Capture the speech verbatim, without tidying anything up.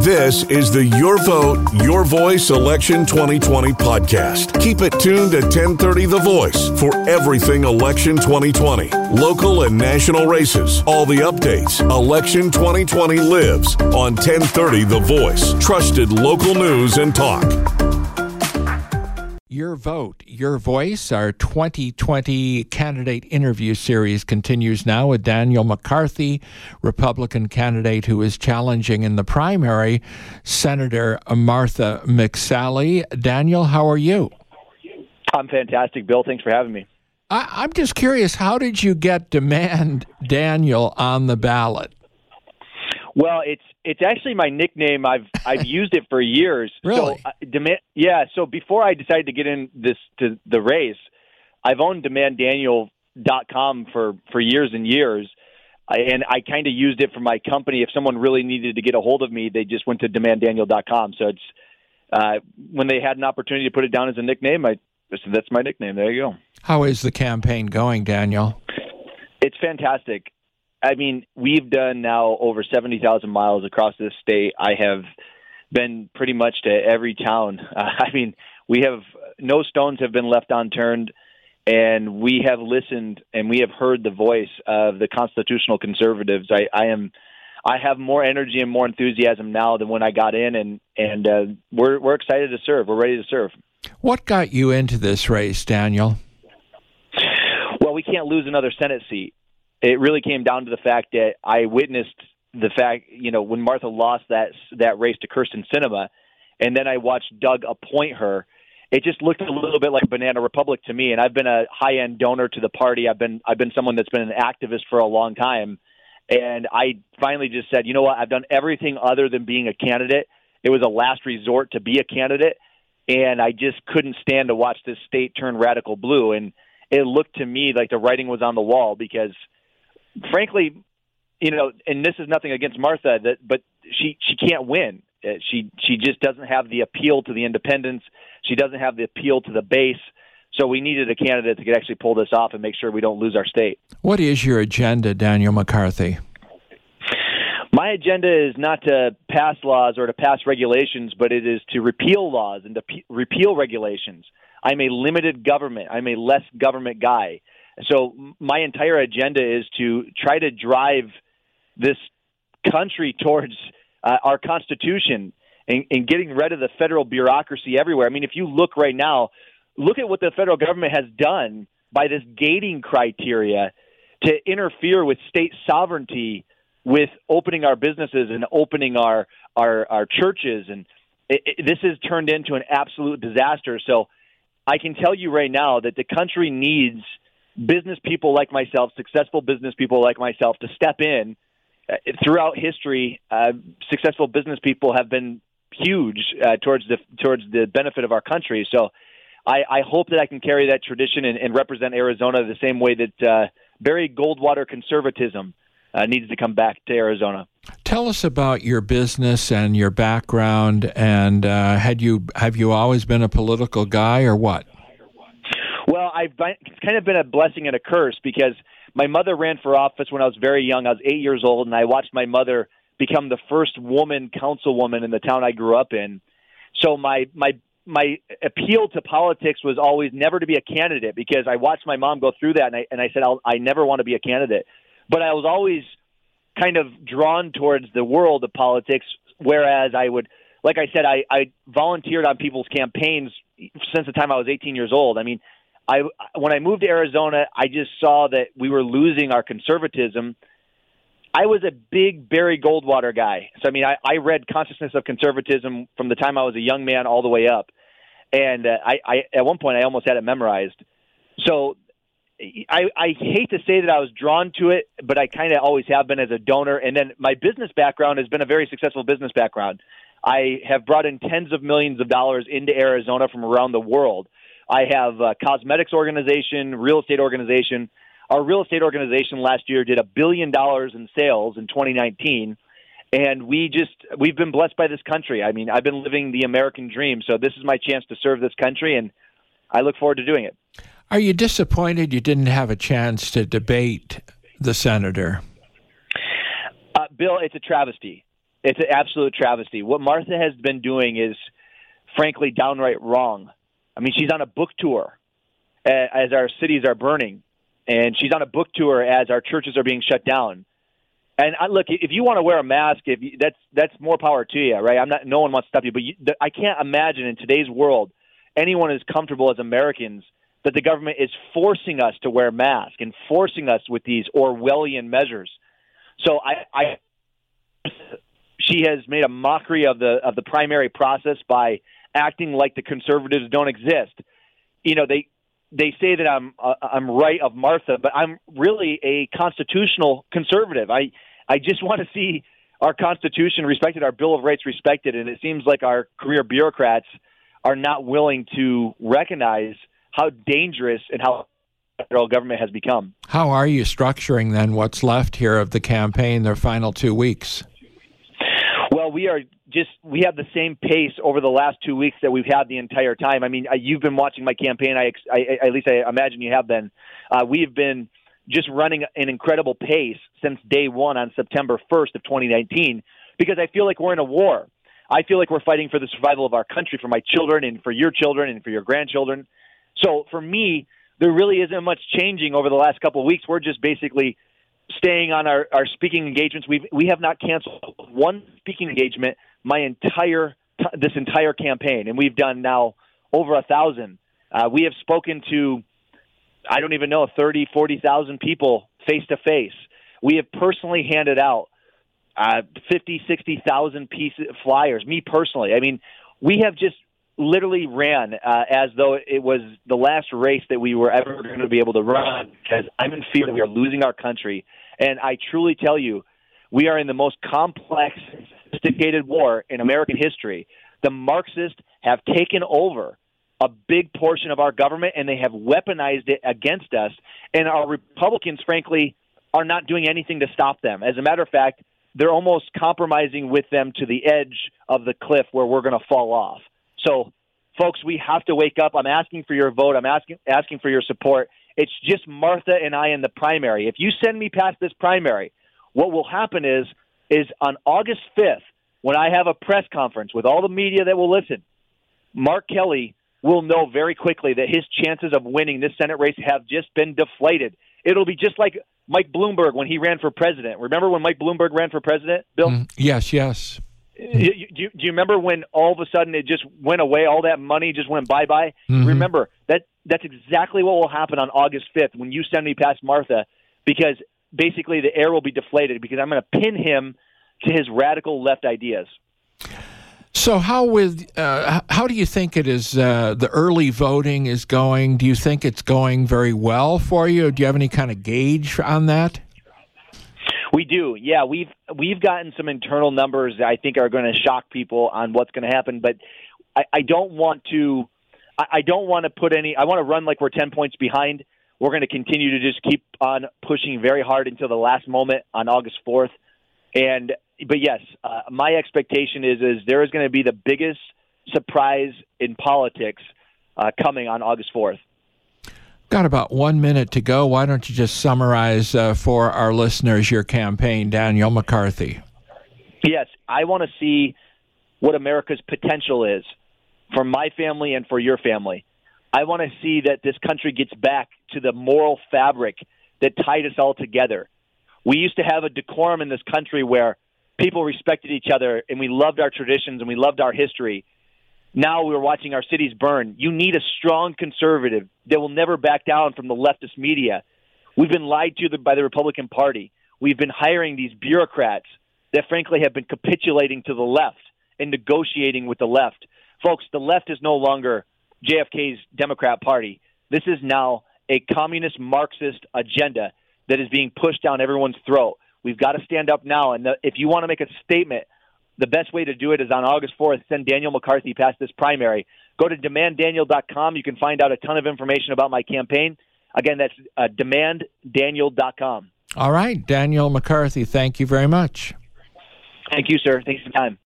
This is the Your Vote, Your Voice Election twenty twenty podcast. Keep it tuned to ten thirty The Voice for everything Election twenty twenty. Local and national races, all the updates. Election twenty twenty lives on ten thirty The Voice. Trusted local news and talk. Your Vote, Your Voice, our twenty twenty candidate interview series continues now with Daniel McCarthy, Republican candidate who is challenging in the primary Senator Martha McSally. Daniel, how are you? I'm fantastic, Bill. Thanks for having me. I, I'm just curious, how did you get Demand Daniel on the ballot? Well, it's it's actually my nickname. I've I've used it for years. Really? So, uh, demand, yeah. So before I decided to get in this to the race, I've owned demand daniel dot com for, for years and years, I, and I kind of used it for my company. If someone really needed to get a hold of me, they just went to demand daniel dot com. So it's uh, when they had an opportunity to put it down as a nickname, I said that's my nickname. There you go. How is the campaign going, Daniel? It's fantastic. I mean, we've done now over seventy thousand miles across this state. I have been pretty much to every town. Uh, I mean, we have no stones have been left unturned, and we have listened and we have heard the voice of the constitutional conservatives. I, I am, I have more energy and more enthusiasm now than when I got in, and and uh, we're we're excited to serve. We're ready to serve. What got you into this race, Daniel? Well, we can't lose another Senate seat. It really came down to the fact that I witnessed the fact, you know, when Martha lost that that race to Kirsten Sinema, and then I watched Doug appoint her. It just looked a little bit like Banana Republic to me. And I've been a high-end donor to the party. I've been I've been someone that's been an activist for a long time, and I finally just said, you know what? I've done everything other than being a candidate. It was a last resort to be a candidate, and I just couldn't stand to watch this state turn radical blue. And it looked to me like the writing was on the wall because, frankly, you know, and this is nothing against Martha, that but she she can't win. Uh, she she just doesn't have the appeal to the independents. She doesn't have the appeal to the base. So we needed a candidate that could actually pull this off and make sure we don't lose our state. What is your agenda, Daniel McCarthy? My agenda is not to pass laws or to pass regulations, but it is to repeal laws and to pe- repeal regulations. I'm a limited government. I'm a less government guy. So my entire agenda is to try to drive this country towards uh, our Constitution and, and getting rid of the federal bureaucracy everywhere. I mean, if you look right now, look at what the federal government has done by this gating criteria to interfere with state sovereignty, with opening our businesses and opening our our, our churches. And it, it, this has turned into an absolute disaster. So I can tell you right now that the country needs business people like myself, successful business people like myself, to step in. Uh, throughout history, uh, successful business people have been huge uh, towards the towards the benefit of our country. So I, I hope that I can carry that tradition and, and represent Arizona the same way that uh, Barry Goldwater conservatism uh, needs to come back to Arizona. Tell us about your business and your background. And uh, had you have you always been a political guy, or what? Well, I've been, it's kind of been a blessing and a curse because my mother ran for office when I was very young. I was eight years old, and I watched my mother become the first woman councilwoman in the town I grew up in. So my my my appeal to politics was always never to be a candidate because I watched my mom go through that, and I and I said I'll, I never want to be a candidate. But I was always kind of drawn towards the world of politics, whereas I would, like I said, I, I volunteered on people's campaigns since the time I was eighteen years old. I mean, I, when I moved to Arizona, I just saw that we were losing our conservatism. I was a big Barry Goldwater guy. So, I mean, I, I read Consciousness of Conservatism from the time I was a young man all the way up. And uh, I, I, at one point, I almost had it memorized. So I, I hate to say that I was drawn to it, but I kind of always have been as a donor. And then my business background has been a very successful business background. I have brought in tens of millions of dollars into Arizona from around the world. I have a cosmetics organization, real estate organization. Our real estate organization last year did a billion dollars in sales in twenty nineteen. And we just, we've been blessed by this country. I mean, I've been living the American dream. So this is my chance to serve this country, and I look forward to doing it. Are you disappointed you didn't have a chance to debate the senator? Uh, Bill, it's a travesty. It's an absolute travesty. What Martha has been doing is, frankly, downright wrong. I mean, she's on a book tour as our cities are burning, and she's on a book tour as our churches are being shut down. And I, look, if you want to wear a mask, if you, that's that's more power to you, right? I'm not. No one wants to stop you, but you, I can't imagine in today's world anyone is comfortable as Americans that the government is forcing us to wear masks and forcing us with these Orwellian measures. So I, I she has made a mockery of the of the primary process by acting like the conservatives don't exist. You know, they they say that I'm uh, I'm right of Martha, but I'm really a constitutional conservative. I I just want to see our Constitution respected, our Bill of Rights respected, and it seems like our career bureaucrats are not willing to recognize how dangerous and how the federal government has become. How are you structuring then what's left here of the campaign, their final two weeks? Well, we are just, we have the same pace over the last two weeks that we've had the entire time. I mean, you've been watching my campaign. I, I at least I imagine you have been. Uh, we've been just running an incredible pace since day one on September first of twenty nineteen, because I feel like we're in a war. I feel like we're fighting for the survival of our country, for my children and for your children and for your grandchildren. So for me, there really isn't much changing over the last couple of weeks. We're just basically staying on our, our speaking engagements. We've, we have not canceled one speaking engagement my entire this entire campaign, and we've done now over a thousand. Uh, we have spoken to, I don't even know, thirty, forty thousand people face-to-face. We have personally handed out uh, fifty, sixty thousand pieces flyers, me personally. I mean, we have just literally ran uh, as though it was the last race that we were ever going to be able to run, because I'm in fear that we are losing our country. And I truly tell you, we are in the most complex, sophisticated war in American history. The Marxists have taken over a big portion of our government, and they have weaponized it against us. And our Republicans, frankly, are not doing anything to stop them. As a matter of fact, they're almost compromising with them to the edge of the cliff where we're going to fall off. So, folks, we have to wake up. I'm asking for your vote. I'm asking asking for your support. It's just Martha and I in the primary. If you send me past this primary, what will happen is, is on August fifth, when I have a press conference with all the media that will listen, Mark Kelly will know very quickly that his chances of winning this Senate race have just been deflated. It'll be just like Mike Bloomberg when he ran for president. Remember when Mike Bloomberg ran for president, Bill? Mm, yes, yes. Do you, do you remember when all of a sudden it just went away, all that money just went bye-bye? Mm-hmm. Remember, that that's exactly what will happen on August fifth when you send me past Martha, because basically the air will be deflated, because I'm going to pin him to his radical left ideas. So how with uh, how do you think it is uh, the early voting is going? Do you think it's going very well for you? Do you have any kind of gauge on that? We do, yeah. We've we've gotten some internal numbers that I think are going to shock people on what's going to happen, but I, I don't want to. I, I don't want to put any. I want to run like we're ten points behind. We're going to continue to just keep on pushing very hard until the last moment on August fourth. And but yes, uh, my expectation is is there is going to be the biggest surprise in politics uh, coming on August fourth. Got about one minute to go. Why don't you just summarize uh, for our listeners your campaign, Daniel McCarthy? Yes, I want to see what America's potential is for my family and for your family. I want to see that this country gets back to the moral fabric that tied us all together. We used to have a decorum in this country where people respected each other, and we loved our traditions and we loved our history. Now we're watching our cities burn. You need a strong conservative that will never back down from the leftist media. We've been lied to by the Republican Party. We've been hiring these bureaucrats that frankly have been capitulating to the left and negotiating with the left. Folks, the left is no longer J F K's Democrat Party. This is now a communist Marxist agenda that is being pushed down everyone's throat. We've got to stand up now. And the, if you want to make a statement, the best way to do it is on August fourth, send Daniel McCarthy past this primary. Go to demand daniel dot com. You can find out a ton of information about my campaign. Again, that's uh, demand daniel dot com. All right, Daniel McCarthy, thank you very much. Thank you, sir. Thanks for your time.